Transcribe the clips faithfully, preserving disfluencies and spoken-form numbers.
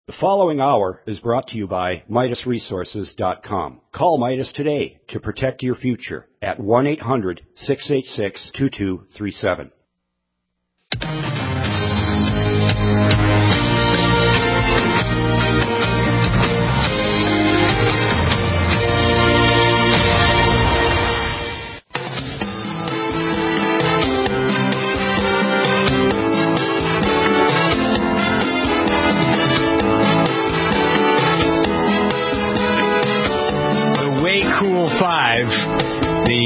The following hour is brought to you by Midas Resources dot com. Call Midas today to protect your future at one eight hundred, six eight six, two two three seven. Five, the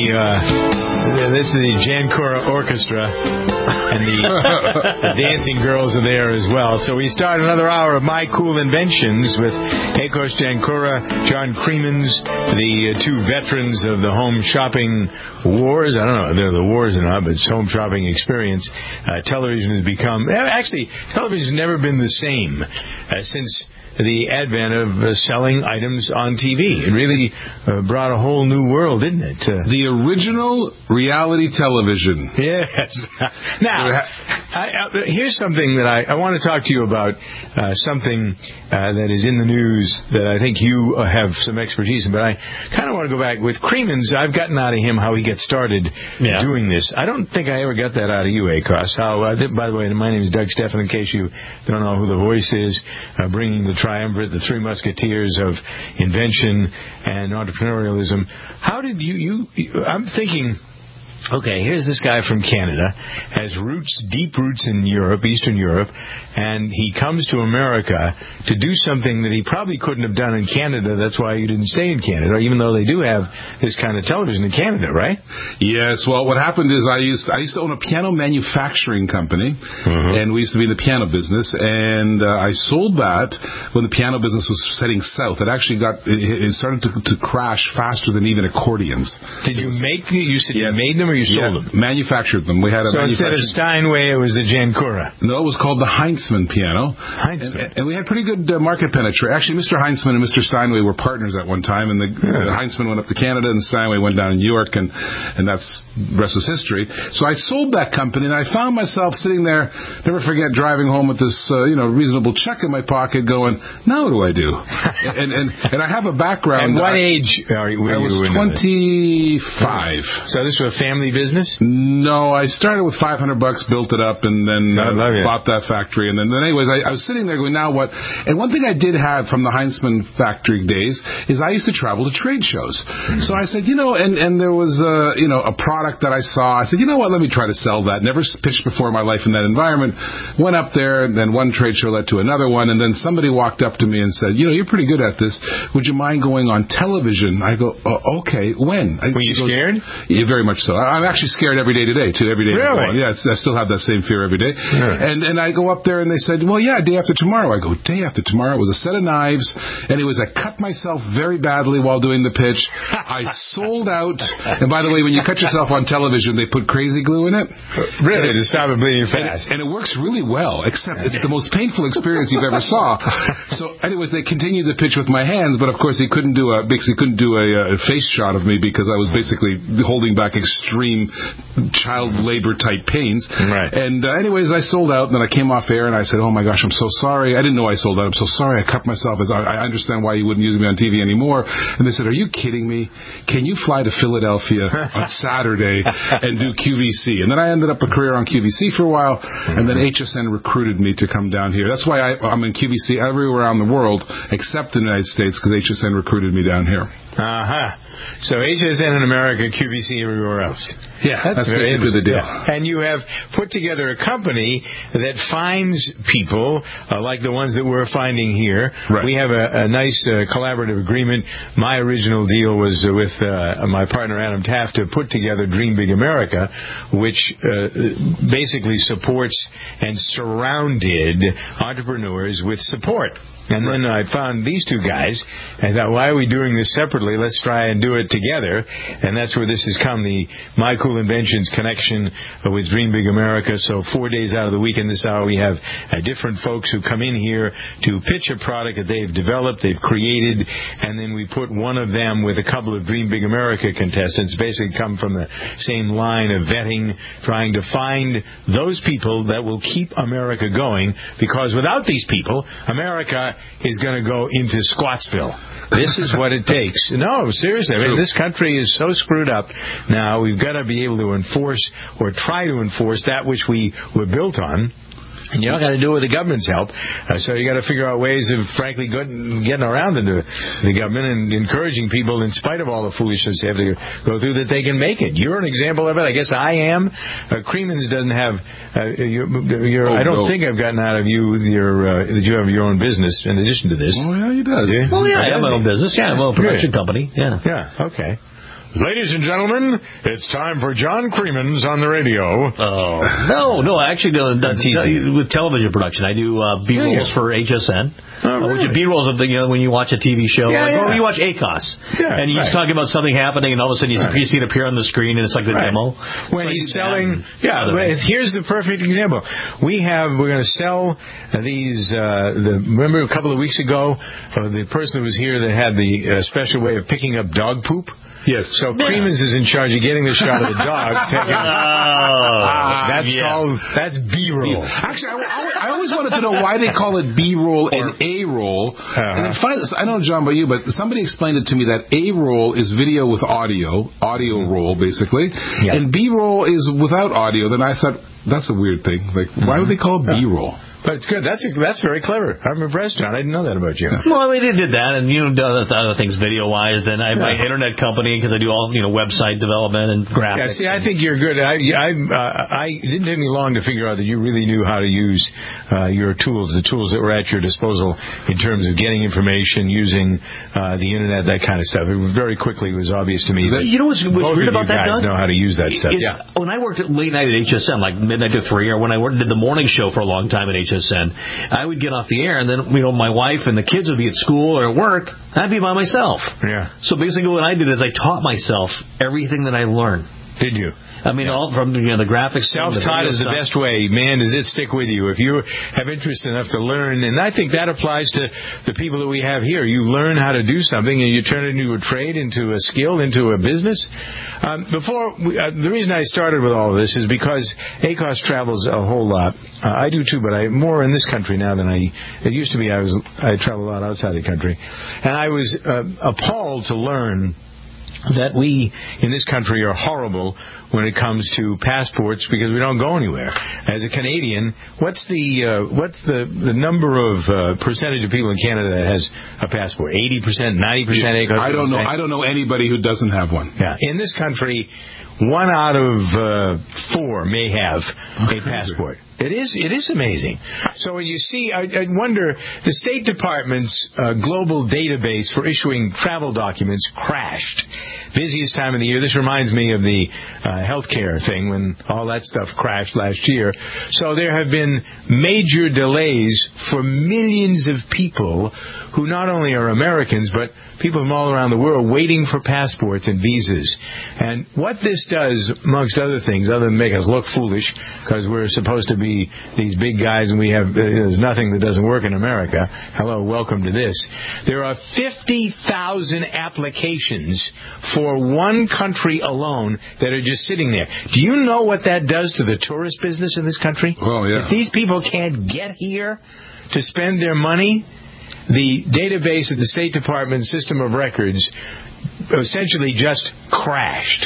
uh, this is the Jankura Orchestra, and the, the dancing girls are there as well. So we start another hour of My Cool Inventions with Akos Jankura, John Creemans, the uh, two veterans of the home shopping wars. I don't know if they're the wars or not, but it's home shopping experience. Uh, television has become, actually, television has never been the same uh, since the advent of uh, selling items on T V. It really uh, brought a whole new world, didn't it? Uh, the original reality television. Yes. Now, I, I, here's something that I, I want to talk to you about, uh, something uh, that is in the news that I think you uh, have some expertise in, but I kind of want to go back. With Creemans, I've gotten out of him how he got started yeah. doing this. I don't think I ever got that out of you, Akos. How, uh, th- by the way, my name is Doug Steffen, in case you don't know who the voice is, uh, bringing the triumvirate, the three musketeers of invention and entrepreneurialism. How did you, you, you I'm thinking, okay, here's this guy from Canada, has roots, deep roots in Europe, Eastern Europe, and he comes to America to do something that he probably couldn't have done in Canada. That's why you didn't stay in Canada, even though they do have this kind of television in Canada, right? Yes. Well, what happened is I used I used to own a piano manufacturing company, mm-hmm. and we used to be in the piano business, and uh, I sold that when the piano business was heading south. It actually got it, it started to, to crash faster than even accordions. Did you make? You said yes. you made them. Or you sold yeah, them? Manufactured them. We had a so instead of Steinway, it was the Jankura. No, it was called the Heinzman piano. Heinzman. And, and we had pretty good uh, market penetration. Actually, Mister Heinzman and Mister Steinway were partners at one time, and the, yeah. the Heinzman went up to Canada, and Steinway went down in New York, and, and that's the rest was history. So I sold that company, and I found myself sitting there, never forget, driving home with this uh, you know reasonable check in my pocket, going, now what do I do? and, and and I have a background. And what I, age are you? I was twenty-five. So this was a family business? No, I started with five hundred bucks, built it up, and then uh, bought that factory. And then, then anyways, I, I was sitting there going, now what? And one thing I did have from the Heinzman factory days is I used to travel to trade shows. Mm-hmm. So I said, you know, and, and there was a, you know, a product that I saw. I said, you know what, let me try to sell that. Never pitched before in my life in that environment. Went up there, and then one trade show led to another one, and then somebody walked up to me and said, you know, you're pretty good at this. Would you mind going on television? I go, oh, okay, when? Were you goes, scared? Yeah, very much so. I'm actually scared every day today, too. Every day. Really? Yeah, I still have that same fear every day. Yeah. And and I go up there, and they said, well, yeah, day after tomorrow. I go, day after tomorrow? It was a set of knives, and it was, I cut myself very badly while doing the pitch. I sold out. And by the way, when you cut yourself on television, they put crazy glue in it. Really? To stop it bleeding fast. And, and it works really well, except it's the most painful experience you've ever saw. So anyways, they continued the pitch with my hands, but of course he couldn't do a, because he couldn't do a, a face shot of me because I was basically holding back extreme child labor type pains. Right. And uh, anyways, I sold out, and then I came off air, and I said, oh my gosh, I'm so sorry. I didn't know I sold out. I'm so sorry. I cut myself. I understand why you wouldn't use me on T V anymore. And they said, are you kidding me? Can you fly to Philadelphia on Saturday and do Q V C? And then I ended up a career on Q V C for a while, and then H S N recruited me to come down here. That's why I, I'm in Q V C everywhere around the world except in the United States, because H S N recruited me down here. Uh-huh. So H S N in America, Q V C everywhere else. Yeah, that's, that's basically the deal. Yeah. And you have put together a company that finds people uh, like the ones that we're finding here. Right. We have a, a nice uh, collaborative agreement. My original deal was uh, with uh, my partner Adam Taft to put together Dream Big America, which uh, basically supports and surrounded entrepreneurs with support. And then I found these two guys, and I thought, why are we doing this separately? separately. Let's try and do it together. And that's where this has come, the My Cool Inventions connection with Dream Big America. So four days out of the week in this hour, we have uh, different folks who come in here to pitch a product that they've developed, they've created, and then we put one of them with a couple of Dream Big America contestants, basically come from the same line of vetting, trying to find those people that will keep America going, because without these people, America is going to go into Squattsville. This is what it takes. No, seriously. I mean, this country is so screwed up now. We've got to be able to enforce or try to enforce that which we were built on. And you're not going to do it with the government's help. Uh, so you got to figure out ways of, frankly, getting, getting around into the government and encouraging people, in spite of all the foolishness they have to go through, that they can make it. You're an example of it. I guess I am. Uh, Creemans doesn't have. Uh, you're, you're, oh, I don't no. think I've gotten out of you your uh, that you have your own business in addition to this. Oh yeah, he does. Yeah. Well, yeah, I have my own business. Yeah, I have my own production yeah. company. Yeah. Yeah. Okay. Ladies and gentlemen, it's time for John Creemans on the radio. Oh no, no, I actually do that's easy. With television production. I do uh, B rolls yeah, yeah. for H S N. Oh, really? Which is B rolls of the, you know, when you watch a T V show, yeah, like, yeah. or you watch A C O S, yeah, and you're right. just talking about something happening, and all of a sudden you, right. you see it appear on the screen, and it's like the right. demo. When like he's selling, yeah. But here's the perfect example. We have we're going to sell these. Uh, the remember a couple of weeks ago, uh, the person who was here that had the uh, special way of picking up dog poop. Yes. So yeah. Creemans is in charge of getting the shot of the dog. Taking, oh, that's yeah. called that's B-roll. Actually, I, I, I always wanted to know why they call it B-roll and A-roll. Uh-huh. And I, find, I don't know, John, about you, but somebody explained it to me that A-roll is video with audio, audio roll basically, yeah. and B-roll is without audio. Then I thought that's a weird thing. Like, mm-hmm. why would they call it B-roll? But it's good. That's a, that's very clever. I'm impressed, John. I didn't know that about you. Well, I mean, they did that, and you know, other, other things video-wise. Then I have yeah. my internet company because I do all you know website development and graphics. Yeah, see, I think you're good. I I, uh, I it didn't take me long to figure out that you really knew how to use uh, your tools, the tools that were at your disposal in terms of getting information, using uh, the internet, that kind of stuff. It very quickly was obvious to me that you know what's, what's both weird of about you guys that, Doug? know how to use that stuff. It's, yeah. When I worked at late night at H S N, like midnight to three, or when I worked, did the morning show for a long time at H S N. I would get off the air, and then you know my wife and the kids would be at school or at work. I'd be by myself. Yeah. So basically, what I did is I taught myself everything that I learned. Did you? I mean, yeah. all from you know the graphics. Self-taught is the stuff. best way. Man, does it stick with you if you have interest enough to learn. And I think that applies to the people that we have here. You learn how to do something, and you turn it into a trade, into a skill, into a business. Um, before we, uh, the reason I started with all of this is because A C O S travels a whole lot. Uh, I do too, but I more in this country now than I. It used to be I was I traveled a lot outside the country, and I was uh, appalled to learn that we in this country are horrible when it comes to passports because we don't go anywhere. As a Canadian, what's the uh, what's the, the number of uh, percentage of people in Canada that has a passport? eighty percent, ninety percent? Yeah, I don't know. I don't know anybody who doesn't have one. Yeah. In this country, one out of uh, four may have a passport. It is it is amazing. So when you see, I, I wonder, the State Department's uh, global database for issuing travel documents crashed. Busiest time of the year. This reminds me of the uh, healthcare thing when all that stuff crashed last year. So there have been major delays for millions of people who not only are Americans, but people from all around the world waiting for passports and visas. And what this does, amongst other things, other than make us look foolish, because we're supposed to be these big guys and we have, uh, there's nothing that doesn't work in America. Hello, welcome to this. There are fifty thousand applications for one country alone that are just sitting there. Do you know what that does to the tourist business in this country? Oh, yeah. If these people can't get here to spend their money, the database at the State Department system of records essentially just crashed.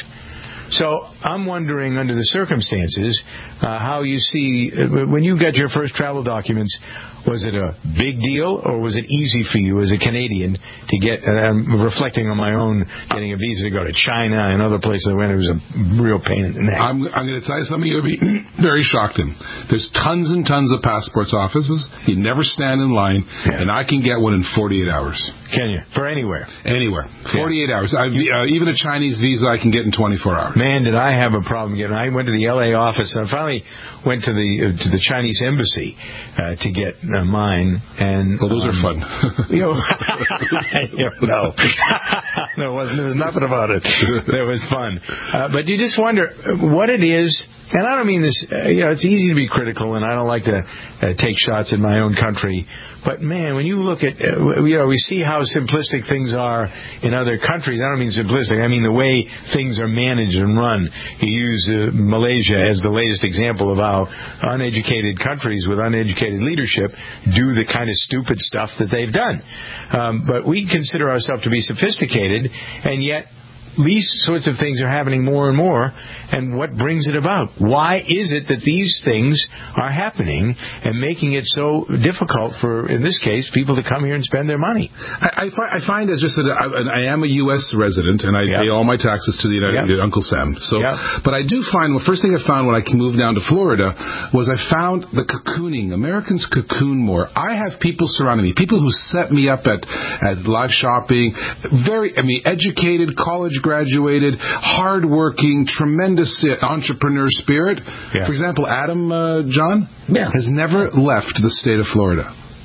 So I'm wondering, under the circumstances, uh, how you see, uh, when you got your first travel documents, was it a big deal or was it easy for you as a Canadian to get, and I'm reflecting on my own getting a visa to go to China and other places when it was a real pain in the neck. I'm, I'm going to tell you something you'll be very shocked in. There's tons and tons of passports offices. You never stand in line, yeah. and I can get one in forty-eight hours. Can you? For anywhere? Anywhere. forty-eight yeah. hours. I, uh, even a Chinese visa I can get in twenty-four hours. man, did I have a problem getting. I went to the L A office, and I finally went to the uh, to the Chinese embassy uh, to get uh, mine. And well, those um, are fun. You know, no, no, it wasn't. There was nothing about it. It was fun, uh, but you just wonder what it is. And I don't mean this. Uh, you know, it's easy to be critical, and I don't like to uh, take shots in my own country. But man, when you look at, uh, you know, we see how simplistic things are in other countries. I don't mean simplistic. I mean the way things are managed and run. You use uh, Malaysia as the latest example of how uneducated countries with uneducated leadership do the kind of stupid stuff that they've done. Um, but we consider ourselves to be sophisticated, and yet these sorts of things are happening more and more. And what brings it about? Why is it that these things are happening and making it so difficult for, in this case, people to come here and spend their money? I, I, find, I find as just that I, I am a U S resident, and I yep. pay all my taxes to the United yep. Uncle Sam. So, yep. But I do find, well, first thing I found when I moved down to Florida was I found the cocooning. Americans cocoon more. I have people surrounding me, people who set me up at, at live shopping, very, I mean, educated, college graduated, hardworking, tremendous entrepreneur spirit. Yeah. For example, Adam, uh, John, yeah. has never left the state of Florida.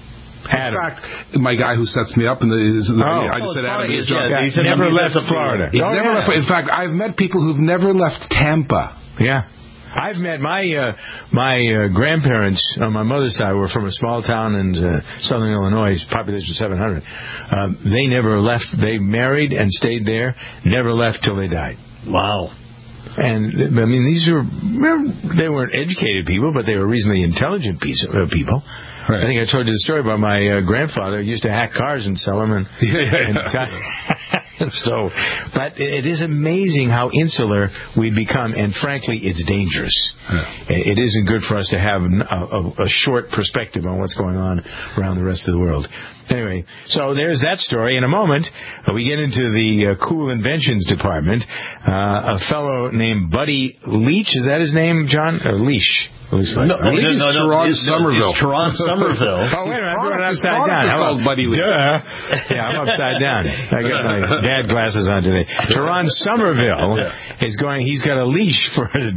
Adam. In fact, my guy who sets me up, in the, is the oh. I just oh, said Adam. He's yeah, he's never left Florida. He's oh, never yeah. left. In fact, I've met people who've never left Tampa. Yeah. I've met my uh, my uh, grandparents on my mother's side were from a small town in uh, southern Illinois, population seven hundred. Um, they never left. They married and stayed there, never left till they died. Wow. And, I mean, these are, they weren't educated people, but they were reasonably intelligent piece of, uh, people. Right. I think I told you the story about my uh, grandfather who used to hack cars and sell them. And, yeah, yeah, and so, but it is amazing how insular we become, and frankly, it's dangerous. Yeah. It isn't good for us to have a, a, a short perspective on what's going on around the rest of the world. Anyway, so there's that story. In a moment, uh, we get into the uh, cool inventions department. Uh, a fellow named Buddy Leach, is that his name, John? Or Leash? Like no, no, no, no, Teron it's, Somerville. It's Teron Somerville. Oh, wait a minute, I'm going upside down. How about Buddy Leach? Yeah, I'm upside down. I got my dad glasses on today. Teron Somerville yeah. is going, he's got a leash for it.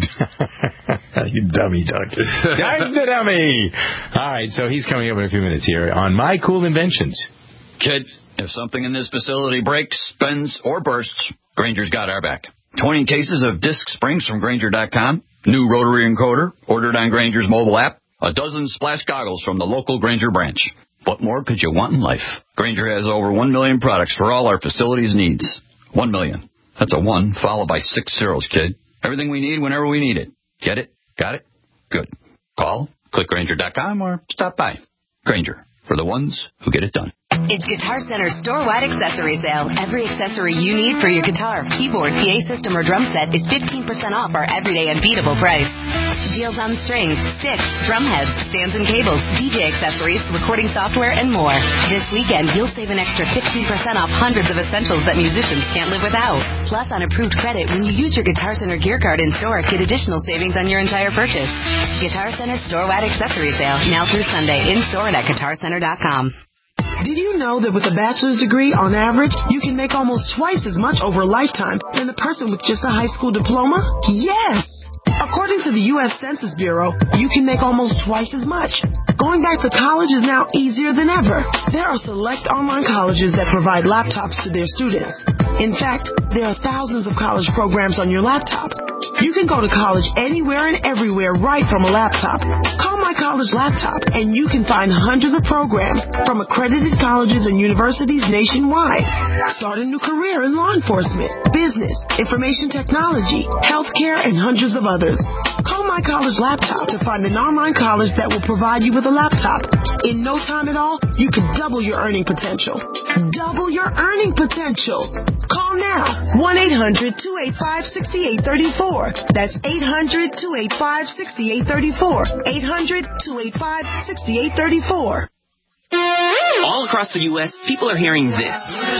You dummy, Doug. I'm the dummy. All right, so he's coming up in a few minutes here on My Cool Inventions. Kid, if something in this facility breaks, bends, or bursts, Grainger's got our back. twenty cases of disc springs from Grainger dot com. New rotary encoder, ordered on Grainger's mobile app. A dozen splash goggles from the local Grainger branch. What more could you want in life? Grainger has over one million products for all our facilities' needs. One million. That's a one followed by six zeros, kid. Everything we need whenever we need it. Get it? Got it? Good. Call, click Grainger dot com, or stop by. Grainger, for the ones who get it done. It's Guitar Center's store-wide accessory sale. Every accessory you need for your guitar, keyboard, P A system, or drum set is fifteen percent off our everyday unbeatable price. Deals on strings, sticks, drum heads, stands and cables, D J accessories, recording software, and more. This weekend, you'll save an extra fifteen percent off hundreds of essentials that musicians can't live without. Plus, on approved credit, when you use your Guitar Center gear card in store, get additional savings on your entire purchase. Guitar Center store-wide accessory sale, now through Sunday, in store and at guitar center dot com. Did you know that with a bachelor's degree, on average, you can make almost twice as much over a lifetime than a person with just a high school diploma? Yes! According to the U S Census Bureau, you can make almost twice as much. Going back to college is now easier than ever. There are select online colleges that provide laptops to their students. In fact, there are thousands of college programs on your laptop. You can go to college anywhere and everywhere right from a laptop. Call My College Laptop, and you can find hundreds of programs from accredited colleges and universities nationwide. Start a new career in law enforcement, business, information technology, healthcare, and hundreds of others. Call My College Laptop to find an online college that will provide you with a laptop. In no time at all, you can double your earning potential. Double your earning potential. Call now. one eight hundred two eight five six eight three four. That's eight hundred two eight five six eight three four. eight hundred two eight five six eight three four. All across the U S, people are hearing this.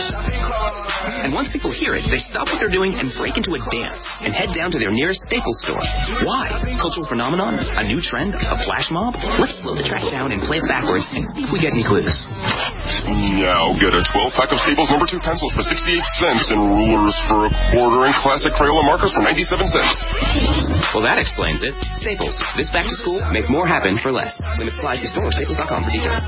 And once people hear it, they stop what they're doing and break into a dance and head down to their nearest Staples store. Why? Cultural phenomenon? A new trend? A flash mob? Let's slow the track down and play it backwards and see if we get any clues. Now get a twelve-pack of Staples number two pencils for sixty-eight cents and rulers for a quarter and classic Crayola markers for ninety-seven cents. Well, that explains it. Staples. This back to school, make more happen for less. Limit supplies. See store or staples dot com for details.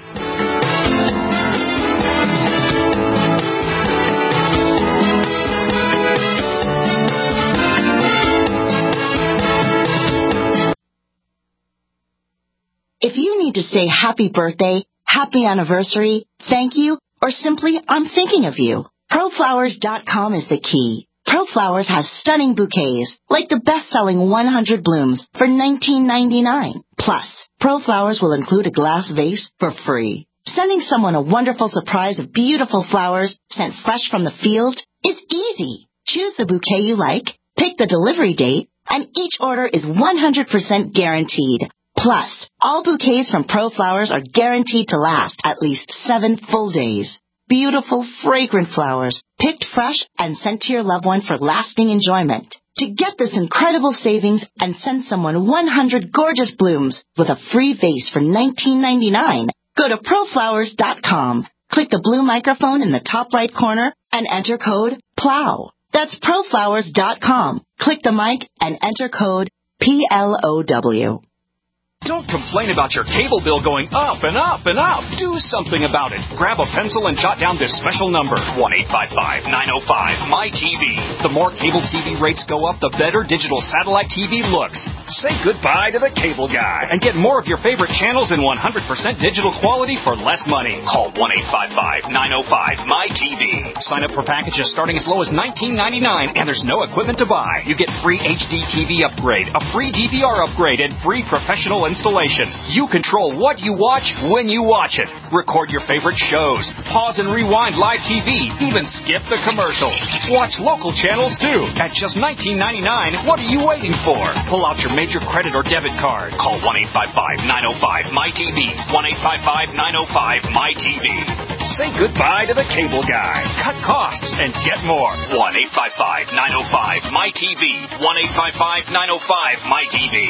If you need to say happy birthday, happy anniversary, thank you, or simply I'm thinking of you, Pro Flowers dot com is the key. ProFlowers has stunning bouquets, like the best-selling one hundred blooms for nineteen ninety-nine. Plus, ProFlowers will include a glass vase for free. Sending someone a wonderful surprise of beautiful flowers sent fresh from the field is easy. Choose the bouquet you like, pick the delivery date, and each order is one hundred percent guaranteed. Plus, all bouquets from ProFlowers are guaranteed to last at least seven full days. Beautiful, fragrant flowers, picked fresh and sent to your loved one for lasting enjoyment. To get this incredible savings and send someone one hundred gorgeous blooms with a free vase for nineteen ninety-nine, go to Pro Flowers dot com. Click the blue microphone in the top right corner and enter code PLOW. That's Pro Flowers dot com. Click the mic and enter code P L O W. Don't complain about your cable bill going up and up and up. Do something about it. Grab a pencil and jot down this special number, one eight five five, nine oh five, M Y T V. The more cable T V rates go up, the better digital satellite T V looks. Say goodbye to the cable guy and get more of your favorite channels in one hundred percent digital quality for less money. Call one eight five five, nine oh five, M Y T V. Sign up for packages starting as low as nineteen ninety-nine, and there's no equipment to buy. You get free H D T V upgrade, a free D V R upgrade, and free professional installation. You control what you watch when you watch it. Record your favorite shows. Pause and rewind live T V. Even skip the commercials. Watch local channels too. At just nineteen ninety-nine, what are you waiting for? Pull out your major credit or debit card. Call one eight five five, nine oh five, M Y T V. one eight five five, nine oh five, M Y T V. Say goodbye to the cable guy. Cut costs and get more. one eight five five, nine oh five, M Y T V. one eight five five, nine oh five, M Y T V.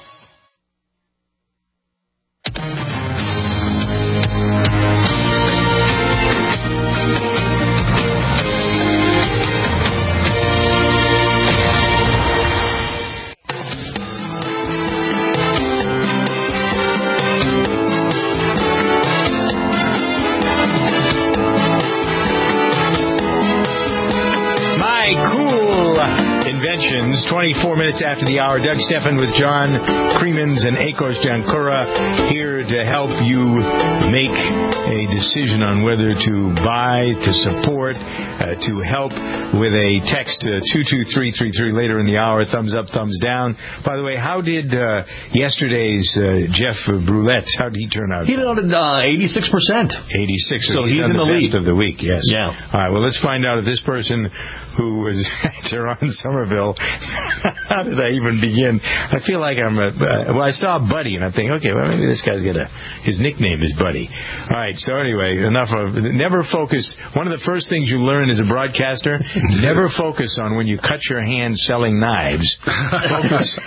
twenty-four minutes after the hour. Doug Steffen with John Creemans and Akos Jankura here to help you make a decision on whether to buy, to support, uh, to help with a text to two two three three three later in the hour. Thumbs up, thumbs down. By the way, how did uh, yesterday's uh, Jeff Brulette, how did he turn out? He did uh, eighty-six percent. eighty-six. So he's, he's in the, the lead. Best of the week, yes. Yeah. All right, well, let's find out if this person who was Teron Somerville, how did I even begin? I feel like I'm a, uh, well, I saw Buddy, and I'm thinking, okay, well, maybe this guy's got a, his nickname is Buddy. All right, so anyway, enough of, never focus, one of the first things you learn as a broadcaster, never focus on when you cut your hand selling knives. Focus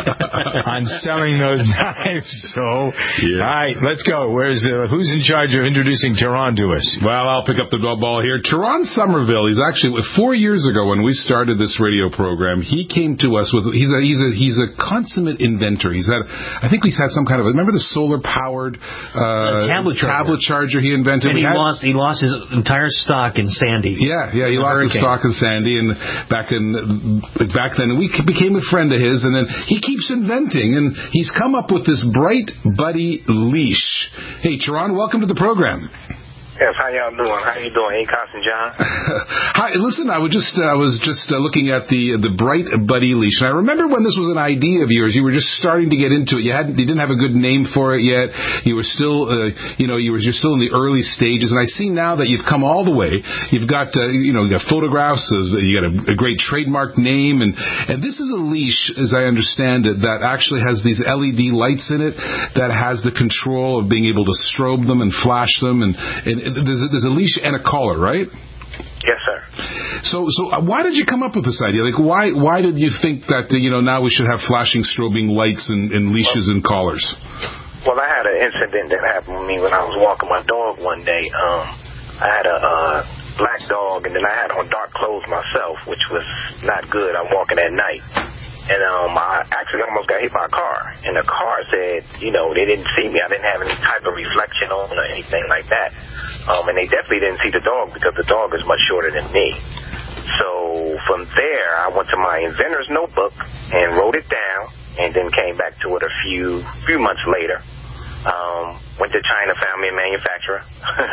on selling those knives. So, yeah. All right, let's go. Where's, uh, who's in charge of introducing Teron to us? Well, I'll pick up the ball here. Teron Somerville, he's actually, four years ago when we started this radio program, he came to us with, he's a, he's a, he's a consummate inventor. He's had, I think he's had some kind of, remember the solar powered, uh, tablet charger. tablet charger he invented? And he had, lost, he lost his entire stock in Sandy. Yeah, yeah, he lost hurricane. his stock in Sandy, and back in, back then, we became a friend of his, and then he keeps inventing, and he's come up with this Bright Buddy leash. Hey, Teron, welcome to the program. Yes, how y'all doing? How you doing, Akos and John? Hi, listen, I was just uh, I was just uh, looking at the the Bright Buddy leash, and I remember when this was an idea of yours. You were just starting to get into it. You hadn't, you didn't have a good name for it yet. You were still, uh, you know, you were you're still in the early stages. And I see now that you've come all the way. You've got, uh, you know, you got photographs. Of, you got a, a great trademark name, and and this is a leash, as I understand it, that actually has these L E D lights in it that has the control of being able to strobe them and flash them, and, and There's a, there's a leash and a collar, right? Yes, sir. So, so why did you come up with this idea? Like, why, why did you think that uh, you know now we should have flashing, strobing lights and, and leashes well, and collars? Well, I had an incident that happened with me when I was walking my dog one day. Um, I had a uh, black dog, and then I had on dark clothes myself, which was not good. I'm walking at night. And um, I actually almost got hit by a car. And the car said, you know, they didn't see me. I didn't have any type of reflection on or anything like that. Um, and they definitely didn't see the dog because the dog is much shorter than me. So from there, I went to my inventor's notebook and wrote it down, and then came back to it a few few months later. Um, went to China, found me a manufacturer,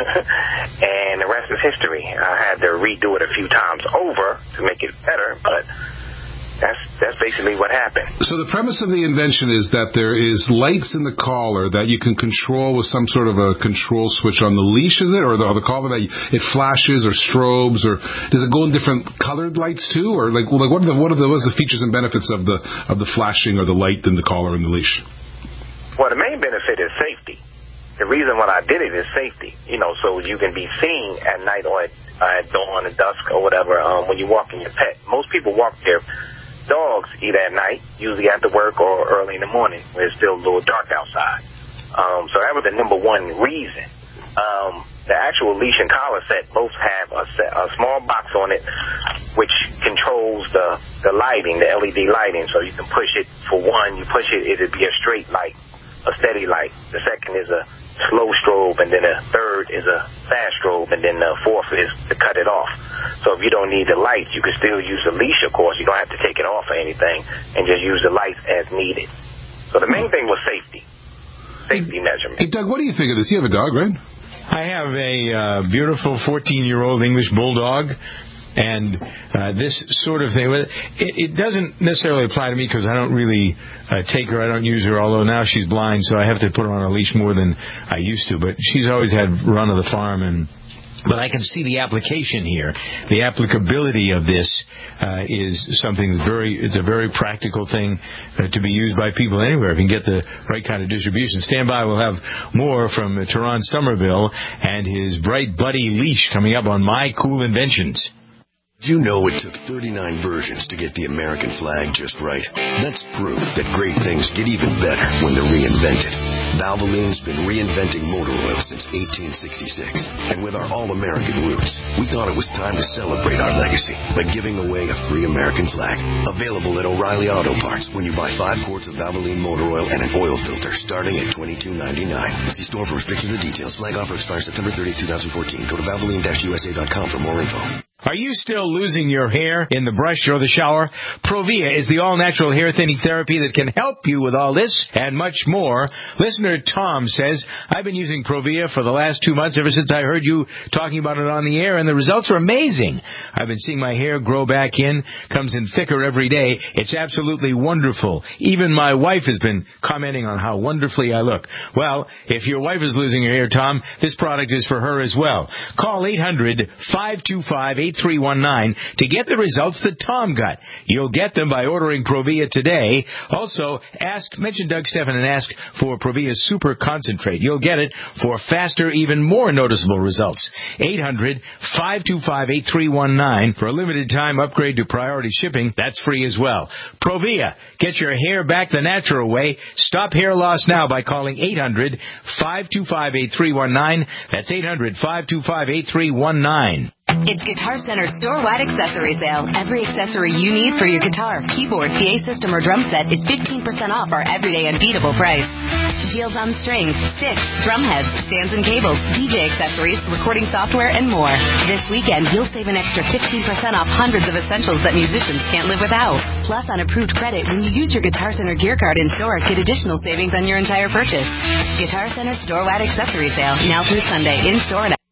and the rest is history. I had to redo it a few times over to make it better, but That's that's basically what happened. So the premise of the invention is that there is lights in the collar that you can control with some sort of a control switch on the leash, is it? Or the, or the collar that you, it flashes or strobes, or does it go in different colored lights too? Or like, well, like what are the what are the what's the features and benefits of the of the flashing or the light in the collar and the leash? Well, the main benefit is safety. The reason why I did it is safety. You know, so you can be seen at night or at, uh, at dawn or dusk or whatever um, when you're walking your pet. Most people walk their dogs either at night, usually after work, or early in the morning when it's still a little dark outside. Um, so that was the number one reason. Um, the actual leash and collar set both have a, set, a small box on it which controls the, the lighting, the L E D lighting. So you can push it, for one, you push it, it'll be a straight light, a steady light. The second is a slow strobe, and then the third is a fast strobe, and then the fourth is to cut it off. So if you don't need the lights, you can still use the leash, of course. You don't have to take it off or anything, and just use the lights as needed. So the main thing was safety, safety measurement. Hey, Doug, what do you think of this? You have a dog, right? I have a uh, beautiful fourteen-year-old English bulldog. And uh, this sort of thing, it, it doesn't necessarily apply to me because I don't really uh, take her. I don't use her, although now she's blind, so I have to put her on a leash more than I used to. But she's always had run of the farm, and but I can see the application here. The applicability of this uh, is something that's very, it's a very practical thing uh, to be used by people anywhere if you can get the right kind of distribution. Stand by, we'll have more from uh, Teron Somerville and his Bright Buddy leash coming up on My Cool Inventions. Do you know it took thirty-nine versions to get the American flag just right? That's proof that great things get even better when they're reinvented. Valvoline's been reinventing motor oil since eighteen sixty-six. And with our all-American roots, we thought it was time to celebrate our legacy by giving away a free American flag. Available at O'Reilly Auto Parts when you buy five quarts of Valvoline motor oil and an oil filter starting at twenty-two ninety-nine. See store for restrictions and details. Flag offer expires September thirtieth, twenty fourteen. Go to valvoline dash u s a dot com for more info. Are you still losing your hair in the brush or the shower? Provia is the all-natural hair thinning therapy that can help you with all this and much more. Listener Tom says, I've been using Provia for the last two months ever since I heard you talking about it on the air, and the results are amazing. I've been seeing my hair grow back in, comes in thicker every day. It's absolutely wonderful. Even my wife has been commenting on how wonderfully I look. Well, if your wife is losing her hair, Tom, this product is for her as well. Call eight hundred, five two five, eight three one nine to get the results that Tom got. You'll get them by ordering Provia today. Also, ask, mention Doug Stephan and ask for Provia Super Concentrate. You'll get it for faster, even more noticeable results. eight hundred, five two five, eight three one nine. For a limited time upgrade to priority shipping, that's free as well. Provia, get your hair back the natural way. Stop hair loss now by calling eight hundred, five two five, eight three one nine. That's eight hundred, five two five, eight three one nine. It's Guitar Center's store-wide accessory sale. Every accessory you need for your guitar, keyboard, P A system, or drum set is fifteen percent off our everyday unbeatable price. Deals on strings, sticks, drum heads, stands and cables, D J accessories, recording software, and more. This weekend, you'll save an extra fifteen percent off hundreds of essentials that musicians can't live without. Plus, on approved credit, when you use your Guitar Center gear card in store, get additional savings on your entire purchase. Guitar Center's store-wide accessory sale, now through Sunday, in store and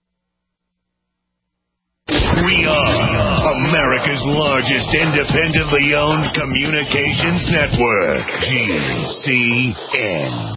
We are America's largest independently owned communications network, G C N.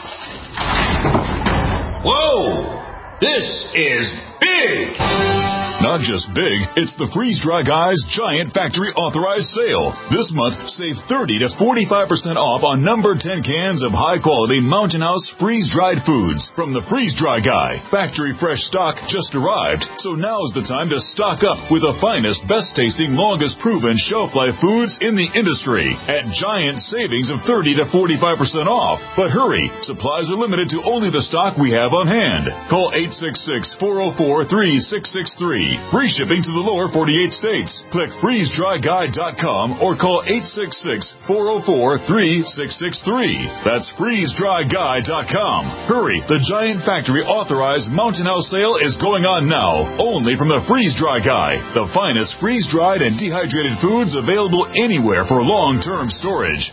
Whoa! This is big! Not just big, it's the Freeze Dry Guy's Giant Factory Authorized Sale. This month, save thirty to forty-five percent off on number ten cans of high-quality Mountain House freeze-dried foods from the Freeze Dry Guy. Factory fresh stock just arrived, so now's the time to stock up with the finest, best-tasting, longest-proven shelf-life foods in the industry at giant savings of thirty to forty-five percent off. But hurry, supplies are limited to only the stock we have on hand. Call eight six six, four oh four, three six six three. Free shipping to the lower forty-eight states. Click freeze dry guy dot com or call eight six six, four oh four, three six six three. That's freeze dry guy dot com. Hurry, the Giant Factory Authorized Mountain House Sale is going on now, only from the Freeze Dry Guy, the finest freeze-dried and dehydrated foods available anywhere for long-term storage.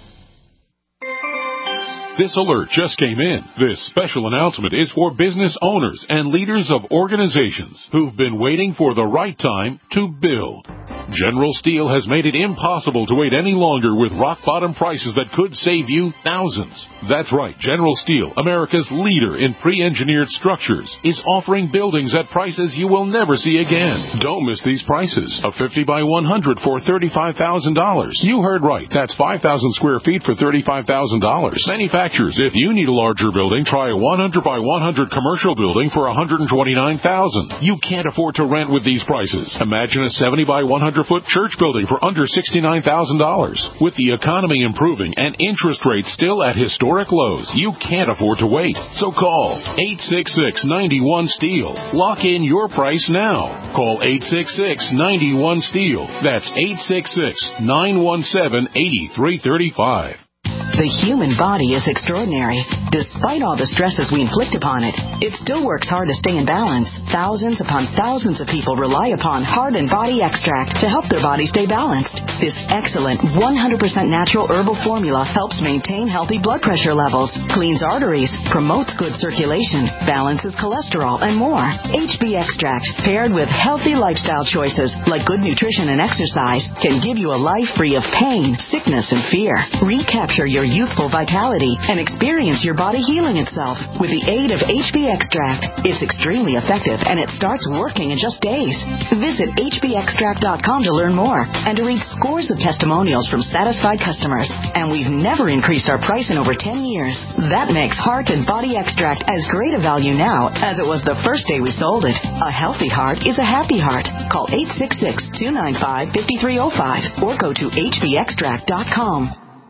This alert just came in. This special announcement is for business owners and leaders of organizations who've been waiting for the right time to build. General Steel has made it impossible to wait any longer with rock-bottom prices that could save you thousands. That's right, General Steel, America's leader in pre-engineered structures, is offering buildings at prices you will never see again. Don't miss these prices. A fifty by one hundred for thirty-five thousand dollars. You heard right. That's five thousand square feet for thirty-five thousand dollars. Manufacturers, if you need a larger building, try a one hundred by one hundred commercial building for one hundred twenty-nine thousand dollars. You can't afford to rent with these prices. Imagine a seventy by one hundred foot church building for under sixty-nine thousand dollars. With the economy improving and interest rates still at historic lows, you can't afford to wait. So call eight six six, nine one, STEEL. Lock in your price now. Call eight six six, nine one, STEEL. That's eight six six, nine one seven, eight three three five. The human body is extraordinary. Despite all the stresses we inflict upon it, it still works hard to stay in balance. Thousands upon thousands of people rely upon Heart and Body Extract to help their body stay balanced. This excellent one hundred percent natural herbal formula helps maintain healthy blood pressure levels, cleans arteries, promotes good circulation, balances cholesterol, and more. H B Extract, paired with healthy lifestyle choices like good nutrition and exercise, can give you a life free of pain, sickness, and fear. Recapture your youthful vitality and experience your body healing itself with the aid of H B Extract. It's extremely effective and it starts working in just days. Visit H B extract dot com to learn more and to read scores of testimonials from satisfied customers. And we've never increased our price in over ten years. That makes Heart and Body Extract as great a value now as it was the first day we sold it. A healthy heart is a happy heart. Call eight six six, two nine five, five three zero five or go to H B extract dot com.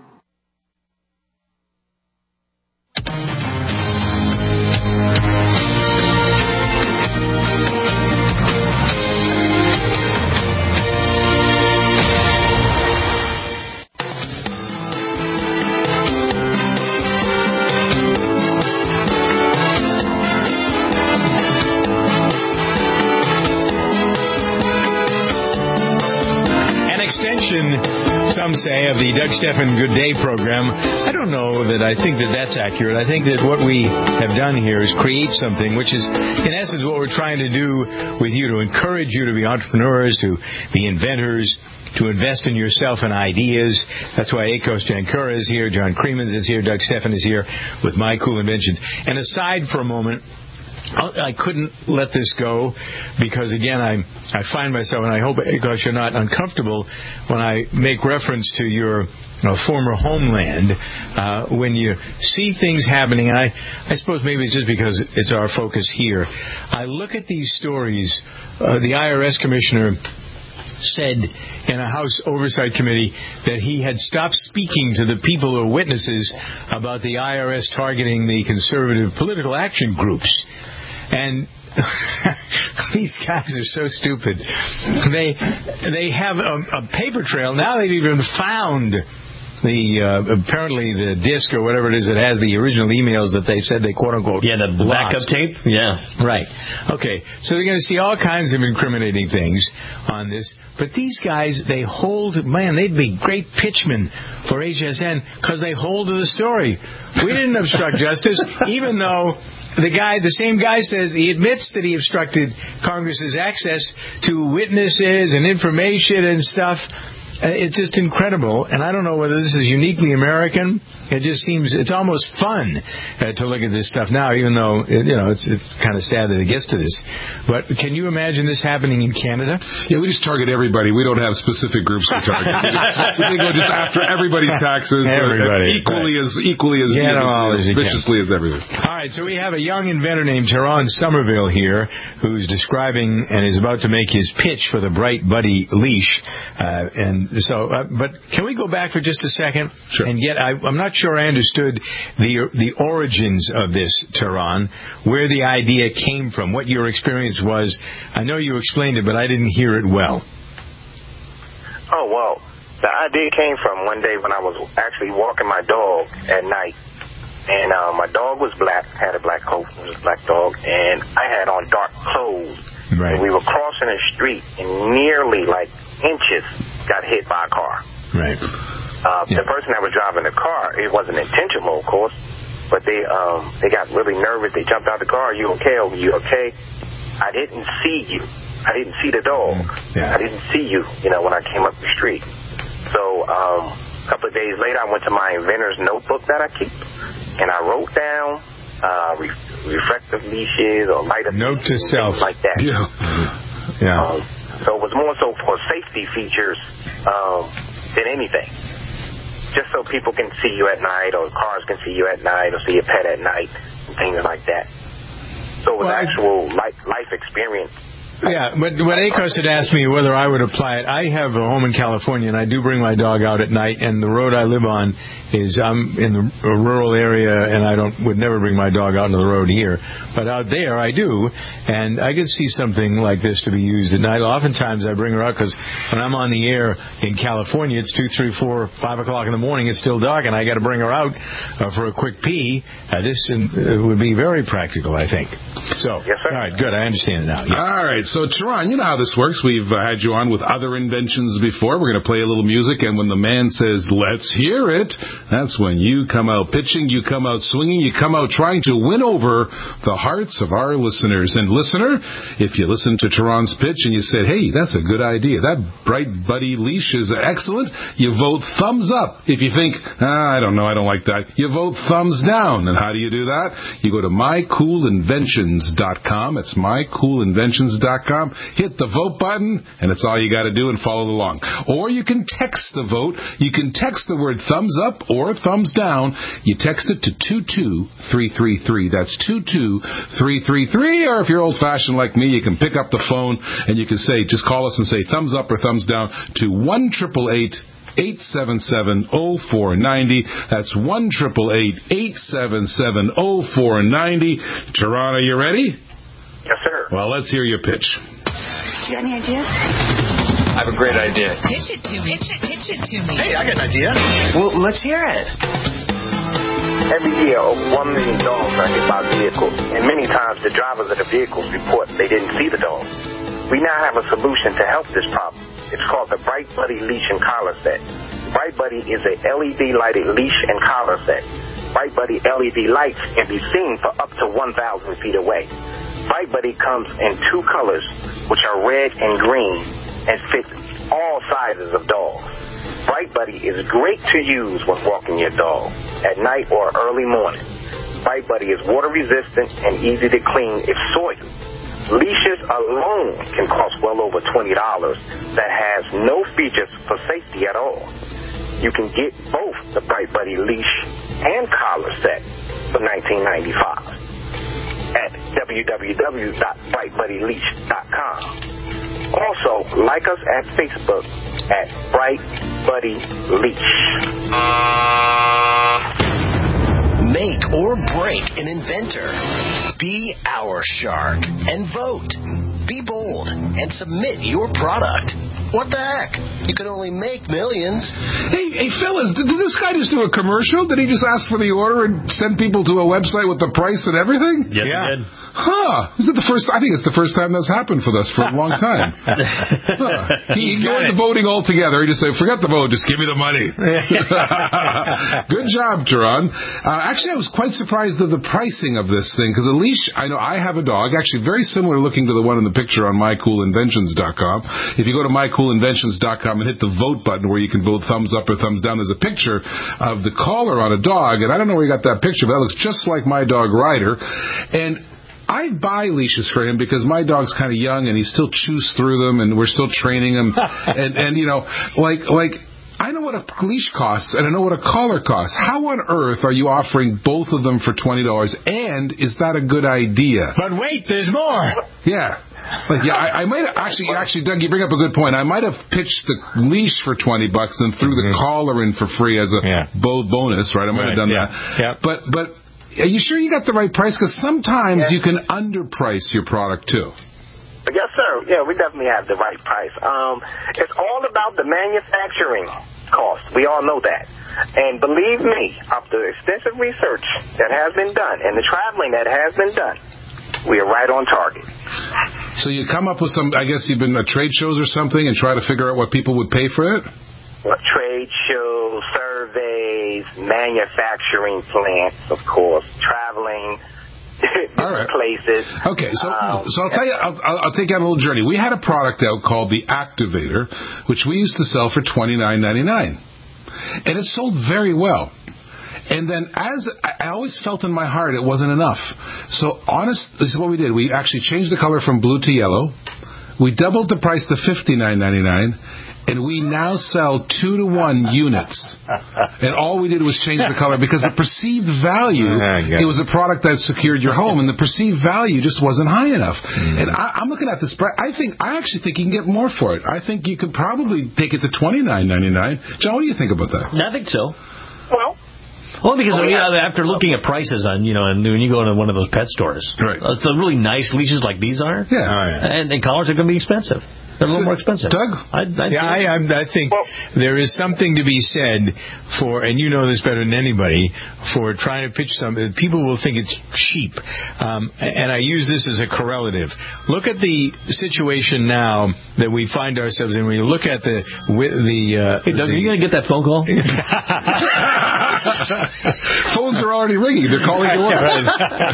Some say, of the Doug Stephan Good Day program. I don't know that I think that that's accurate. I think that what we have done here is create something, which is, in essence, what we're trying to do with you, to encourage you to be entrepreneurs, to be inventors, to invest in yourself and ideas. That's why Akos Jankura is here, John Creemans is here, Doug Stephan is here with My Cool Inventions. And aside for a moment, I couldn't let this go because, again, I I find myself, and I hope, Akos, you're not uncomfortable when I make reference to your you know, former homeland, uh, when you see things happening, and I, I suppose maybe it's just because it's our focus here. I look at these stories. Uh, the I R S commissioner said in a House Oversight Committee that he had stopped speaking to the people who are witnesses about the I R S targeting the conservative political action groups. And these guys are so stupid. They they have a, a paper trail. Now they've even found the uh, apparently the disc or whatever it is that has the original emails that they said they quote unquote yeah the lost. Backup tape yeah right okay so they're going to see all kinds of incriminating things on this. But these guys, they hold, man, they'd be great pitchmen for H S N because they hold to the story. We didn't obstruct justice, even though the guy, the same guy says he admits that he obstructed Congress's access to witnesses and information and stuff. it's just incredible, and I don't know whether this is uniquely American. It just seems it's almost fun uh, to look at this stuff now, even though it, you know it's it's kind of sad that it gets to this. But can you imagine this happening in Canada? Yeah, we just target everybody. We don't have specific groups we target. We go just after everybody's taxes, everybody, equally right. as equally as, yeah, no, as viciously as everything. All right, so we have a young inventor named Teron Somerville here, who's describing and is about to make his pitch for the Bright Buddy leash. Uh, and so, uh, but can we go back for just a second? Sure. And get, I, I'm not sure I understood the the origins of this, Teron, where the idea came from, what your experience was. I know you explained it, but I didn't hear it well. Oh, well, the idea came from one day when I was actually walking my dog at night. And uh, my dog was black, had a black coat, it was a black dog, and I had on dark clothes. Right. And we were crossing a street, and nearly, like, inches got hit by a car. Right. Uh, yeah. The person that was driving the car, it wasn't intentional, of course, but they um, they got really nervous. They jumped out the car. Are you okay? Are you okay? I didn't see you. I didn't see the dog. Yeah. I didn't see you, you know, when I came up the street. So um, a couple of days later, I went to my inventor's notebook that I keep, and I wrote down uh, re- reflective leashes or light up note to self like that. Yeah. yeah. Um, so it was more so for safety features um, than anything. Just so people can see you at night, or cars can see you at night, or see your pet at night, and things like that. So it was well, actual life, life experience. Yeah, but when Akos had asked me whether I would apply it, I have a home in California, and I do bring my dog out at night, and the road I live on is, I'm in the, a rural area, and I don't would never bring my dog out on the road here. But out there, I do, and I could see something like this to be used at night. Oftentimes, I bring her out, because when I'm on the air in California, it's two, three, four, five o'clock in the morning, it's still dark, and I got to bring her out uh, for a quick pee. Uh, this uh, would be very practical, I think. So, yes, sir. All right, good, I understand it now. Yeah. All right. So, Teron, you know how this works. We've uh, had you on with other inventions before. We're going to play a little music, and when the man says, let's hear it, that's when you come out pitching, you come out swinging, you come out trying to win over the hearts of our listeners. And listener, if you listen to Teron's pitch and you said, hey, that's a good idea, that Bright Buddy leash is excellent, you vote thumbs up. If you think, ah, I don't know, I don't like that, you vote thumbs down. And how do you do that? You go to my cool inventions dot com. It's my cool inventions dot com. Hit the vote button, and it's all you got to do, and follow along. Or you can text the vote. You can text the word thumbs up or thumbs down. You text it to two two three three three. That's two two three three three. Or if you're old-fashioned like me, you can pick up the phone, and you can say, just call us and say thumbs up or thumbs down to one eight eight eight, eight seven seven, zero four nine zero. That's one eight eight eight, eight seven seven, zero four nine zero. Teron, are you ready? Yes, sir. Well, let's hear your pitch. You got any ideas? I have a great idea. Pitch it to me. Pitch it, pitch it to me. Hey, I got an idea. Well, let's hear it. Every year, over one million dogs are hit by vehicles, and many times the drivers of the vehicles report they didn't see the dog. We now have a solution to help this problem. It's called the Bright Buddy Leash and Collar Set. Bright Buddy is a L E D lighted leash and collar set. Bright Buddy L E D lights can be seen for up to one thousand feet away. Bright Buddy comes in two colors, which are red and green, and fits all sizes of dogs. Bright Buddy is great to use when walking your dog at night or early morning. Bright Buddy is water resistant and easy to clean if soiled. Leashes alone can cost well over twenty dollars that has no features for safety at all. You can get both the Bright Buddy leash and collar set for nineteen ninety-five dollars at w w w dot bright buddy leash dot com. Also, like us at Facebook at Bright Buddy Leash. Make or break an inventor. Be our shark and vote. Be bold and submit your product. What the heck? You can only make millions. Hey, hey, fellas, did, did this guy just do a commercial? Did he just ask for the order and send people to a website with the price and everything? Yes, yeah. He did. Huh. Is it the first? I think it's the first time that's happened for us for a long time. Huh. He ignored the voting altogether. He just said, forget the vote, just give me the money. Good job, Teron. Uh, actually, I was quite surprised at the pricing of this thing, because a leash, I know I have a dog, actually very similar looking to the one in the picture on my cool inventions dot com. If you go to my cool cool inventions dot com and hit the vote button where you can vote thumbs up or thumbs down. There's a picture of the collar on a dog, and I don't know where you got that picture, but that looks just like my dog Ryder. And I buy leashes for him because my dog's kind of young and he still chews through them, and we're still training him. and, and, you know, like, like, I know what a leash costs, and I know what a collar costs. How on earth are you offering both of them for twenty dollars, and is that a good idea? But wait, there's more. Yeah. But yeah, I, I might have, actually, actually, Doug, you bring up a good point. I might have pitched the leash for twenty bucks and threw the collar in for free as a yeah. bo- bonus, right? I might right, have done yeah. that. Yeah. But, but are you sure you got the right price? Because sometimes yeah. you can underprice your product, too. Yes, sir. Yeah, we definitely have the right price. Um, it's all about the manufacturing cost. We all know that. And believe me, after extensive research that has been done and the traveling that has been done, we are right on target. So you come up with some, I guess you've been at trade shows or something and try to figure out what people would pay for it? Well, trade shows, surveys, manufacturing plants, of course, traveling, all right. places. Okay, so um, so I'll tell you, I'll, I'll take you on a little journey. We had a product out called the Activator, which we used to sell for twenty-nine ninety-nine, and it sold very well. And then, as I always felt in my heart, it wasn't enough. So, honest, this is what we did. We actually changed the color from blue to yellow. We doubled the price to fifty-nine ninety-nine. And we now sell two to one units. And all we did was change the color because the perceived value, it was a product that secured your home, and the perceived value just wasn't high enough. Mm. And I, I'm looking at this. I think I actually think you can get more for it. I think you could probably take it to twenty-nine ninety-nine. John, what do you think about that? I think so. Well. Well, because oh, yeah. you know, after looking at prices on, you know, and when you go into one of those pet stores, right. uh, the really nice leashes like these are, yeah, oh, yeah. and, and collars are going to be expensive. They're a little more expensive. Doug? I'd, I'd yeah, I, I, I think well, there is something to be said for, and you know this better than anybody, for trying to pitch something. People will think it's cheap. Um, and I use this as a correlative. Look at the situation now that we find ourselves in. When you look at the... the uh, hey, Doug, the, are you going to get that phone call? Phones are already ringing. They're calling you up. Right.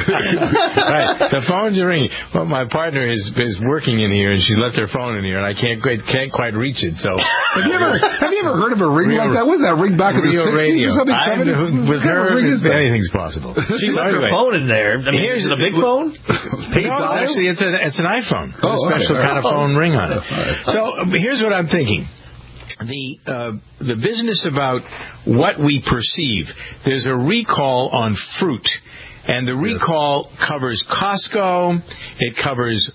Right. The phones are ringing. Well, my partner is, is working in here, and she left her phone in here. And I can't quite, can't quite reach it. So, have you ever have you ever heard of a ring real, like that? Was that ring back in the sixties or something? seventies? With her, anything's possible. She left her phone in there. I mean, here's a big phone. No, actually, it's a it's an iPhone. Oh, a special okay. kind of phone ring on it. So here's what I'm thinking. The uh, the business about what we perceive. There's a recall on fruit. And the recall yes. covers Costco, it covers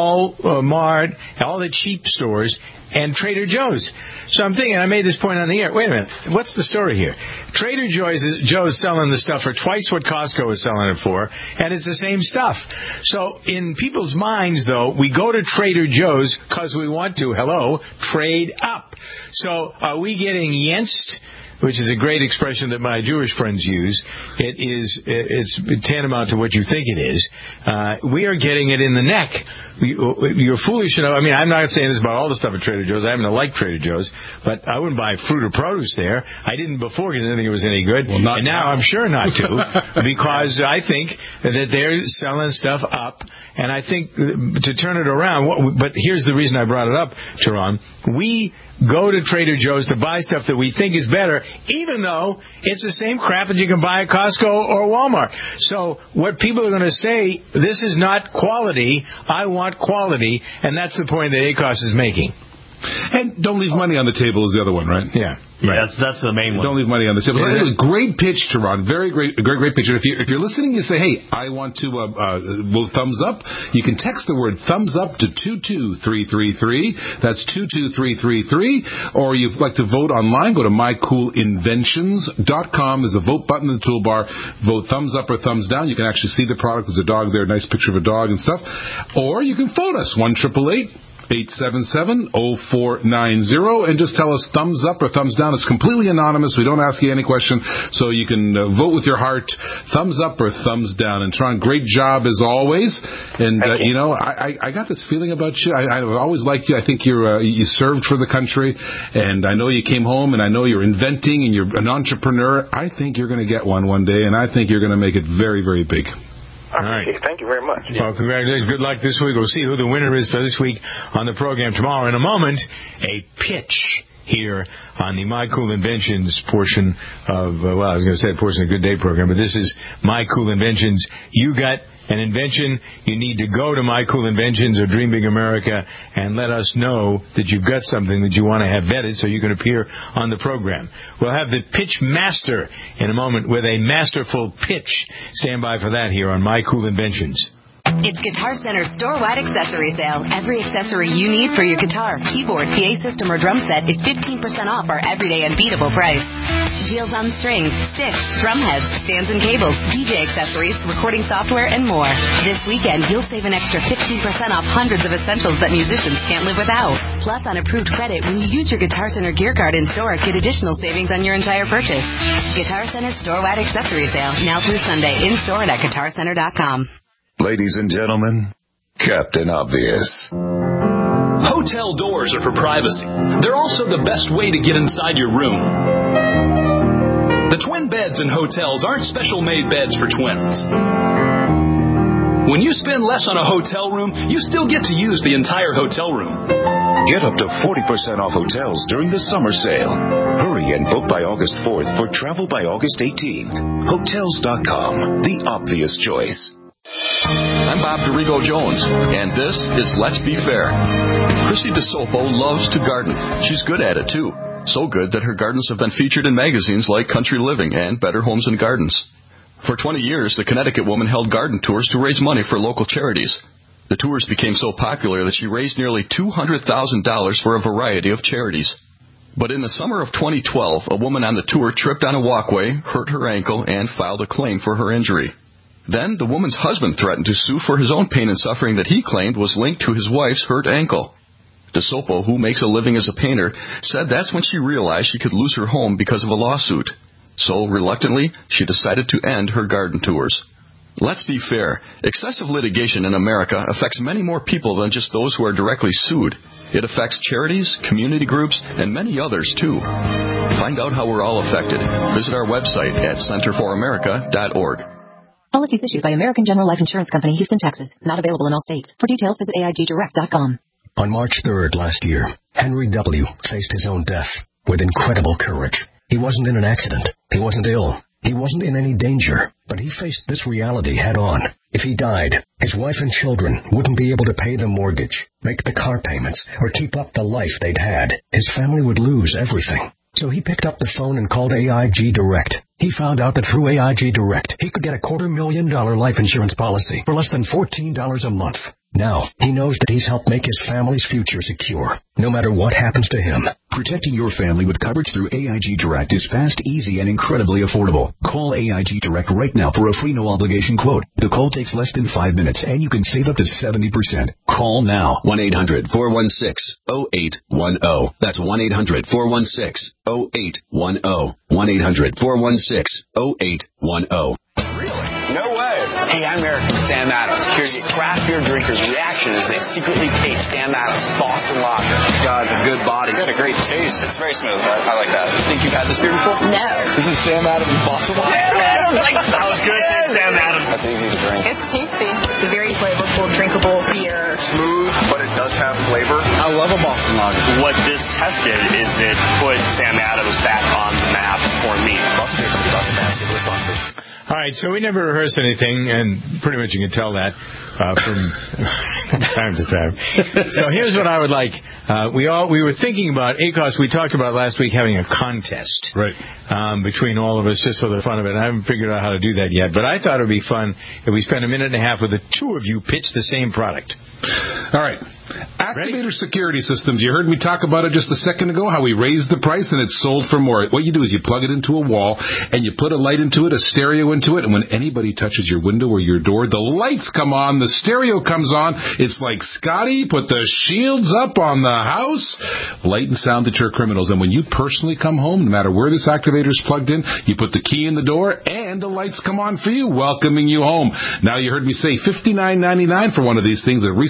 Walmart, all the cheap stores, and Trader Joe's. So I'm thinking, I made this point on the air. Wait a minute, what's the story here? Trader Joe's is, Joe's selling the stuff for twice what Costco is selling it for, and it's the same stuff. So in people's minds, though, we go to Trader Joe's because we want to, hello, trade up. So are we getting yentsed? Which is a great expression that my Jewish friends use. It is, it's tantamount to what you think it is. Uh, we are getting it in the neck. You're foolish enough. I mean, I'm not saying this about all the stuff at Trader Joe's. I happen to like Trader Joe's, but I wouldn't buy fruit or produce there. I didn't before because I didn't think it was any good. Well, not and now, now I'm sure not to, because I think that they're selling stuff up. And I think to turn it around, but here's the reason I brought it up, Sharon. We go to Trader Joe's to buy stuff that we think is better, even though it's the same crap that you can buy at Costco or Walmart. So what people are going to say, this is not quality, I want quality, and that's the point that A C O S is making. And don't leave money on the table is the other one, right? Yeah. Yeah, right. that's that's the main one. Don't leave money on the table. Yeah. Great pitch, Teron. Very great, great, great pitch. If you're if you're listening, you say, "Hey, I want to uh, uh, well, thumbs up." You can text the word "thumbs up" to two two three three three. That's two two three three three. Or you'd like to vote online? Go to my cool inventions dot com. There's a vote button in the toolbar. Vote thumbs up or thumbs down. You can actually see the product. There's a dog there, nice picture of a dog and stuff. Or you can phone us one triple eight. eight seven seven, oh four nine oh, and just tell us thumbs up or thumbs down. It's completely anonymous. We don't ask you any question, so you can uh, vote with your heart, thumbs up or thumbs down. And Tron, great job as always. And, uh, you know, I, I, I got this feeling about you. I, I've always liked you. I think you're uh, you served for the country, and I know you came home, and I know you're inventing, and you're an entrepreneur. I think you're going to get one one day, and I think you're going to make it very, very big. I appreciate it. Thank you very much. Well, congratulations. Good luck this week. We'll see who the winner is for this week on the program tomorrow. In a moment, a pitch here on the My Cool Inventions portion of, uh, well, I was going to say a portion of the Good Day program, but this is My Cool Inventions. You got an invention, you need to go to My Cool Inventions or Dream Big America and let us know that you've got something that you want to have vetted so you can appear on the program. We'll have the pitch master in a moment with a masterful pitch. Stand by for that here on My Cool Inventions. It's Guitar Center's store-wide accessory sale. Every accessory you need for your guitar, keyboard, P A system, or drum set is fifteen percent off our everyday unbeatable price. Deals on strings, sticks, drum heads, stands and cables, D J accessories, recording software, and more. This weekend, you'll save an extra fifteen percent off hundreds of essentials that musicians can't live without. Plus, on approved credit, when you use your Guitar Center gear card in store, get additional savings on your entire purchase. Guitar Center's store-wide accessory sale, now through Sunday, in store and at guitar center dot com. Ladies and gentlemen, Captain Obvious. Hotel doors are for privacy. They're also the best way to get inside your room. The twin beds in hotels aren't special-made beds for twins. When you spend less on a hotel room, you still get to use the entire hotel room. Get up to forty percent off hotels during the summer sale. Hurry and book by August fourth for travel by August eighteenth. Hotels dot com, the obvious choice. I'm Bob DeRigo Jones, and this is Let's Be Fair. Chrissy DeSopo loves to garden. She's good at it, too. So good that her gardens have been featured in magazines like Country Living and Better Homes and Gardens. For twenty years, the Connecticut woman held garden tours to raise money for local charities. The tours became so popular that she raised nearly two hundred thousand dollars for a variety of charities. But in the summer of twenty twelve, a woman on the tour tripped on a walkway, hurt her ankle, and filed a claim for her injury. Then the woman's husband threatened to sue for his own pain and suffering that he claimed was linked to his wife's hurt ankle. DeSopo, who makes a living as a painter, said that's when she realized she could lose her home because of a lawsuit. So, reluctantly, she decided to end her garden tours. Let's be fair. Excessive litigation in America affects many more people than just those who are directly sued. It affects charities, community groups, and many others, too. Find out how we're all affected. Visit our website at center for america dot org. Policies issued by American General Life Insurance Company, Houston, Texas. Not available in all states. For details, visit A I G direct dot com. On March third last year, Henry W. faced his own death with incredible courage. He wasn't in an accident. He wasn't ill. He wasn't in any danger. But he faced this reality head on. If he died, his wife and children wouldn't be able to pay the mortgage, make the car payments, or keep up the life they'd had. His family would lose everything. So he picked up the phone and called A I G Direct. He found out that through A I G Direct, he could get a quarter million dollar life insurance policy for less than fourteen dollars a month. Now, he knows that he's helped make his family's future secure, no matter what happens to him. Protecting your family with coverage through A I G Direct is fast, easy, and incredibly affordable. Call A I G Direct right now for a free no-obligation quote. The call takes less than five minutes, and you can save up to seventy percent. Call now. one eight hundred four one six oh eight one oh. That's one eight hundred four one six oh eight one oh. one eight hundred four one six oh eight one oh. No way. Hey, I'm Eric from Sam Adams, here to get craft beer drinkers' reaction as they secretly taste Sam Adams Boston Lager. It's got a good body. It's got a great taste. It's very smooth. I, I like that. You think you've had this beer before? No. This is Sam Adams Boston Lager. Sam Adams! Like, that was good. Sam Adams. That's easy to drink. It's tasty. It's a very flavorful, drinkable beer. Smooth, but it does have flavor. I love a Boston Lager. What this tested is it put Sam Adams back on the map for me. Boston Beer Company, Boston Mass. Give us Boston Beer. All right, so we never rehearse anything, and pretty much you can tell that uh, from time to time. So here's what I would like. Uh, we all we were thinking about, ACOS, we talked about last week having a contest right. um, between all of us just for the fun of it. I haven't figured out how to do that yet, but I thought it would be fun if we spent a minute and a half with the two of you pitch the same product. All right. Activator Security Systems. You heard me talk about it just a second ago, how we raised the price and it's sold for more. What you do is you plug it into a wall and you put a light into it, a stereo into it, and when anybody touches your window or your door, the lights come on, the stereo comes on. It's like, Scotty, put the shields up on the house. Light and sound deter criminals. And when you personally come home, no matter where this activator is plugged in, you put the key in the door and the lights come on for you, welcoming you home. Now, you heard me say fifty-nine ninety-nine for one of these things that recently declared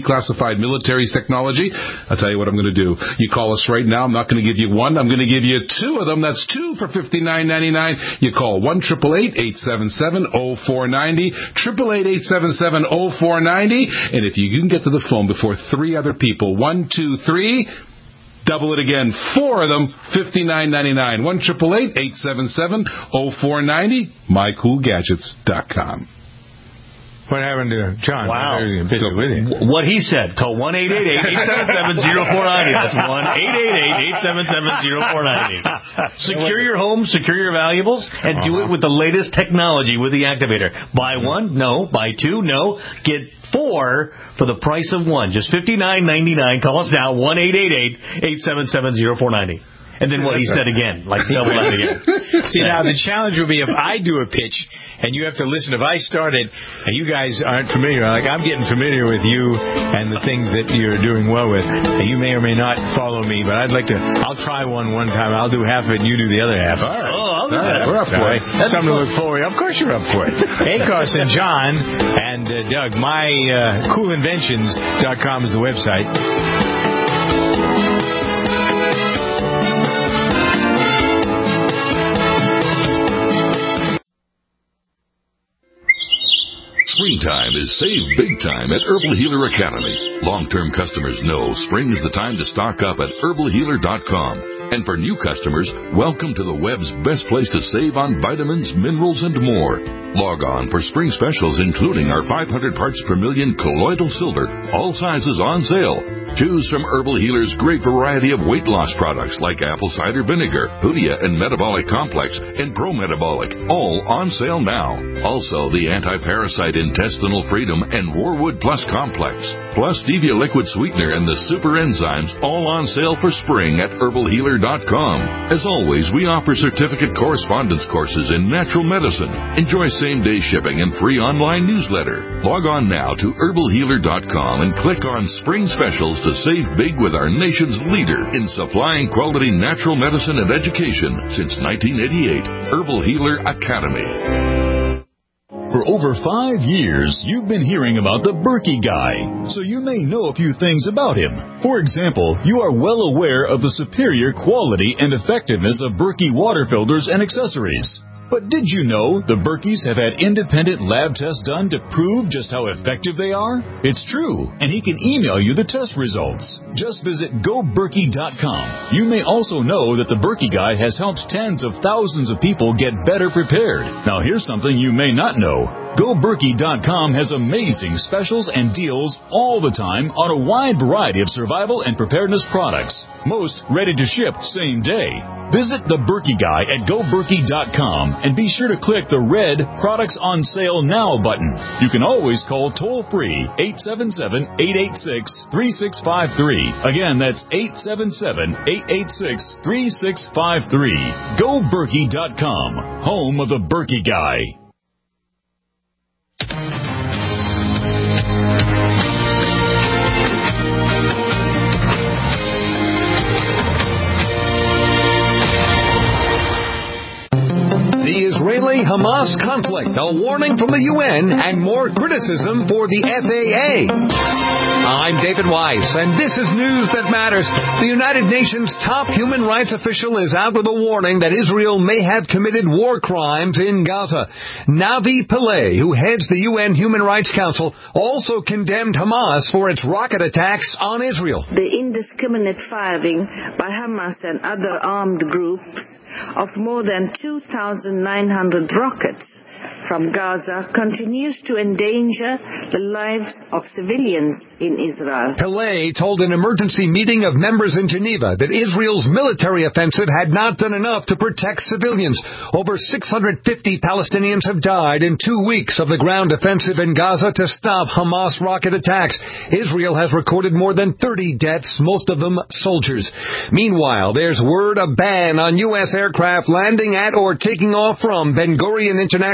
declassified military technology. I'll tell you what I'm going to do. You call us right now. I'm not going to give you one. I'm going to give you two of them. That's two for fifty-nine ninety-nine. You call one eight eight eight, eight seven seven, zero four nine zero, eight eight eight, eight seven seven, zero four nine zero. And if you can get to the phone before three other people, one, two, three, double it again, four of them, fifty-nine ninety-nine. one eight eight eight, eight seven seven, zero four nine zero, my cool gadgets dot com. What happened to John? Wow. Busy with him. What he said. Call one eight eight eight, eight seven seven, zero four nine zero. That's one eight eight eight, eight seven seven, zero four nine zero. Secure your home, secure your valuables, and do it with the latest technology with the Activator. Buy one? No. Buy two? No. Get four for the price of one. Just fifty-nine ninety-nine. Call us now, one eight eight eight, eight seven seven, zero four nine zero. And then what he said again, like double that again. See, now the challenge would be if I do a pitch and you have to listen. If I started and you guys aren't familiar, like I'm getting familiar with you and the things that you're doing well with, and you may or may not follow me, but I'd like to, I'll try one one time. I'll do half of it and you do the other half. All right. Oh, I'll do All that. right. We're up for it. That's something to look forward to. Of course you're up for it. Hey, Carson, John, and uh, Doug, my uh, cool inventions dot com is the website. Springtime is save big time at Herbal Healer Academy. Long-term customers know spring is the time to stock up at herbal healer dot com. And for new customers, welcome to the web's best place to save on vitamins, minerals, and more. Log on for spring specials, including our five hundred parts per million colloidal silver, all sizes on sale. Choose from Herbal Healer's great variety of weight loss products like apple cider vinegar, Hoodia and Metabolic Complex, and Pro Metabolic, all on sale now. Also, the Anti-Parasite Intestinal Freedom and Warwood Plus Complex, plus Stevia Liquid Sweetener and the Super Enzymes, all on sale for spring at herbal healer dot com. As always, we offer certificate correspondence courses in natural medicine. Enjoy same-day shipping and free online newsletter. Log on now to herbal healer dot com and click on Spring Specials to save big with our nation's leader in supplying quality natural medicine and education since nineteen eighty-eight. Herbal Healer Academy. For over five years, you've been hearing about the Berkey Guy, so you may know a few things about him. For example, you are well aware of the superior quality and effectiveness of Berkey water filters and accessories. But did you know the Berkeys have had independent lab tests done to prove just how effective they are? It's true, and he can email you the test results. Just visit go berkey dot com. You may also know that the Berkey Guy has helped tens of thousands of people get better prepared. Now here's something you may not know. go berkey dot com has amazing specials and deals all the time on a wide variety of survival and preparedness products. Most ready to ship same day. Visit the Berkey Guy at go berkey dot com and be sure to click the red Products on Sale Now button. You can always call toll-free eight seven seven, eight eight six, three six five three. Again, that's eight seven seven, eight eight six, three six five three. go berkey dot com, home of the Berkey Guy. The Israeli-Hamas conflict, a warning from the U N, and more criticism for the F A A. I'm David Weiss, and this is News That Matters. The United Nations top human rights official is out with a warning that Israel may have committed war crimes in Gaza. Navi Pillay, who heads the U N Human Rights Council, also condemned Hamas for its rocket attacks on Israel. The indiscriminate firing by Hamas and other armed groups of more than two thousand nine hundred rockets from Gaza continues to endanger the lives of civilians in Israel. Pillay told an emergency meeting of members in Geneva that Israel's military offensive had not done enough to protect civilians. Over six hundred fifty Palestinians have died in two weeks of the ground offensive in Gaza to stop Hamas rocket attacks. Israel has recorded more than thirty deaths, most of them soldiers. Meanwhile, there's word a ban on U S aircraft landing at or taking off from Ben Gurion International Airport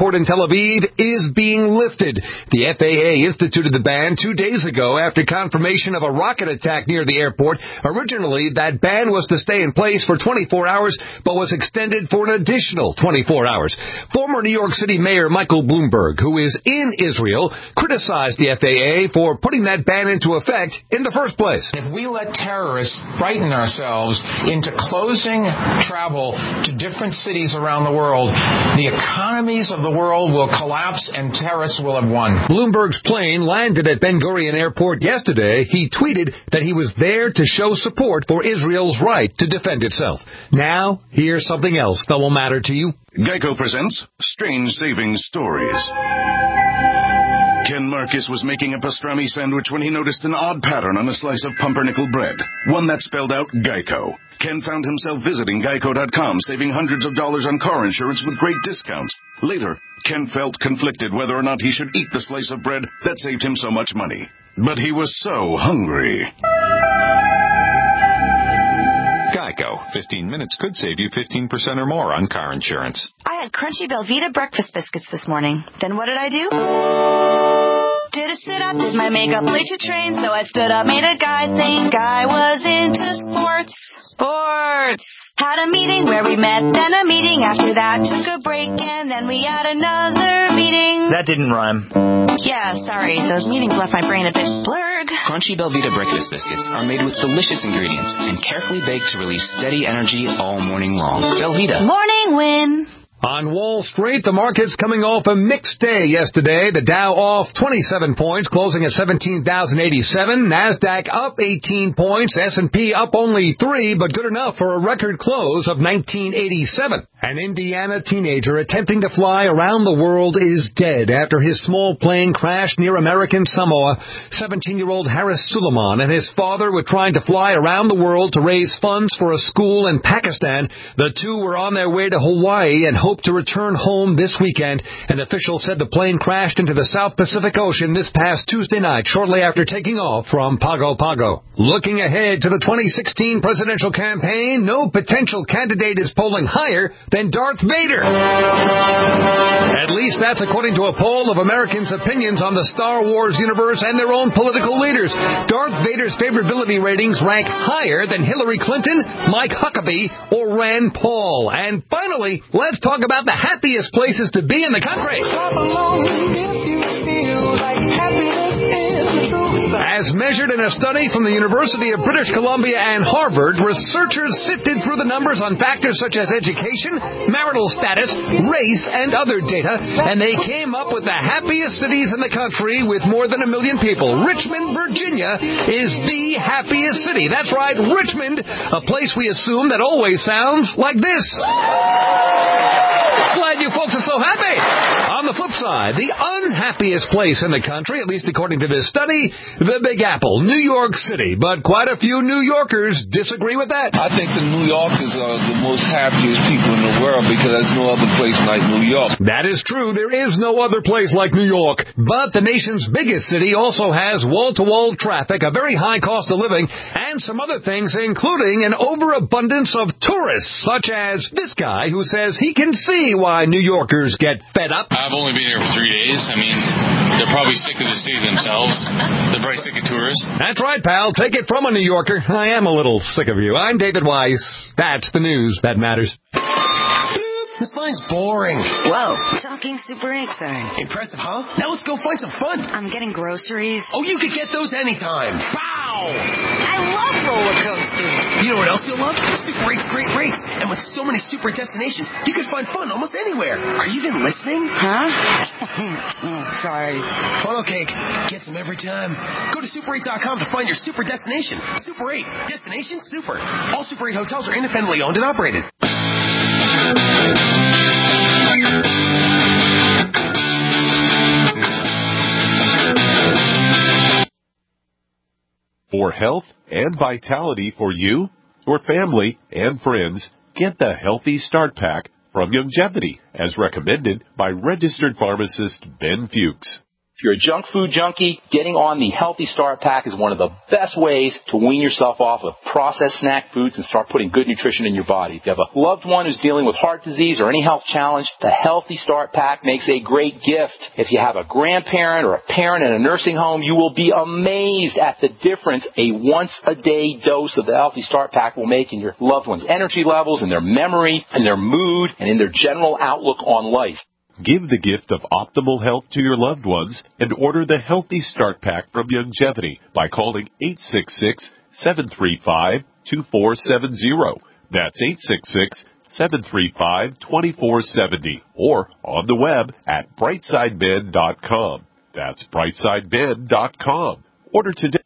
airport in Tel Aviv is being lifted. The F A A instituted the ban two days ago after confirmation of a rocket attack near the airport. Originally, that ban was to stay in place for twenty-four hours, but was extended for an additional twenty-four hours. Former New York City Mayor Michael Bloomberg, who is in Israel, criticized the F A A for putting that ban into effect in the first place. If we let terrorists frighten ourselves into closing travel to different cities around the world, the economies of the world will collapse and terrorists will have won. Bloomberg's plane landed at Ben Gurion Airport yesterday. He tweeted that he was there to show support for Israel's right to defend itself. Now, here's something else that will matter to you. Geico presents Strange Savings Stories. Ken Marcus was making a pastrami sandwich when he noticed an odd pattern on a slice of pumpernickel bread, one that spelled out Geico. Ken found himself visiting geico dot com, saving hundreds of dollars on car insurance with great discounts. Later, Ken felt conflicted whether or not he should eat the slice of bread that saved him so much money. But he was so hungry. Geico. fifteen minutes could save you fifteen percent or more on car insurance. I had crunchy Belvita breakfast biscuits this morning. Then what did I do? Did a sit-up, did my makeup late to train, so I stood up, made a guy think I was into sports. Sports. Had a meeting where we met, then a meeting after that, took a break, and then we had another meeting. That didn't rhyme. Yeah, sorry. Those meetings left my brain a bit blurg. Crunchy Belvita breakfast biscuits are made with delicious ingredients and carefully baked to release steady energy all morning long. Belvita. Morning win. On Wall Street, the market's coming off a mixed day yesterday. The Dow off twenty-seven points, closing at seventeen thousand eighty-seven. NASDAQ up eighteen points. S and P up only three, but good enough for a record close of nineteen eighty-seven. An Indiana teenager attempting to fly around the world is dead after his small plane crashed near American Samoa. seventeen-year-old Harris Suleiman and his father were trying to fly around the world to raise funds for a school in Pakistan. The two were on their way to Hawaii and hoped to return home this weekend. An official said the plane crashed into the South Pacific Ocean this past Tuesday night, shortly after taking off from Pago Pago. Looking ahead to the twenty sixteen presidential campaign, no potential candidate is polling higher than Darth Vader. At least that's according to a poll of Americans' opinions on the Star Wars universe and their own political leaders. Darth Vader's favorability ratings rank higher than Hillary Clinton, Mike Huckabee, or Rand Paul. And finally, let's talk about the happiest places to be in the country. As measured in a study from the University of British Columbia and Harvard, researchers sifted through the numbers on factors such as education, marital status, race, and other data, and they came up with the happiest cities in the country with more than a million people. Richmond, Virginia is the happiest city. That's right, Richmond, a place we assume that always sounds like this. Glad you folks are so happy. On the flip side, the unhappiest place in the country, at least according to this study, the Big Apple, New York City. But quite a few New Yorkers disagree with that. I think the New Yorkers are the most happiest people in the world because there's no other place like New York. That is true. There is no other place like New York. But the nation's biggest city also has wall-to-wall traffic, a very high cost of living, and some other things, including an overabundance of tourists, such as this guy who says he can see why New Yorkers get fed up. I've only been here for three days. I mean, they're probably sick of the city themselves. They're probably sick of tourists. That's right, pal. Take it from a New Yorker. I am a little sick of you. I'm David Weiss. That's the news that matters. This line's boring. Whoa. Talking Super eight sign. Impressive, huh? Now let's go find some fun. I'm getting groceries. Oh, you could get those anytime. Bow! I love roller coasters. You know what else you'll love? Super eight's great rates. And with so many super destinations, you can find fun almost anywhere. Are you even listening? Huh? Sorry. Funnel cake. Gets them every time. Go to super eight dot com to find your super destination. Super eight. Destination super. All Super eight hotels are independently owned and operated. For health and vitality for you, your family, and friends, get the Healthy Start Pack from Youngevity, as recommended by registered pharmacist Ben Fuchs. If you're a junk food junkie, getting on the Healthy Start Pack is one of the best ways to wean yourself off of processed snack foods and start putting good nutrition in your body. If you have a loved one who's dealing with heart disease or any health challenge, the Healthy Start Pack makes a great gift. If you have a grandparent or a parent in a nursing home, you will be amazed at the difference a once-a-day dose of the Healthy Start Pack will make in your loved one's energy levels, in their memory, in their mood, and in their general outlook on life. Give the gift of optimal health to your loved ones and order the Healthy Start Pack from Youngevity by calling eight six six, seven three five, two four seven zero. That's eight six six, seven three five, two four seven zero or on the web at brightside med dot com. That's brightside med dot com. Order today.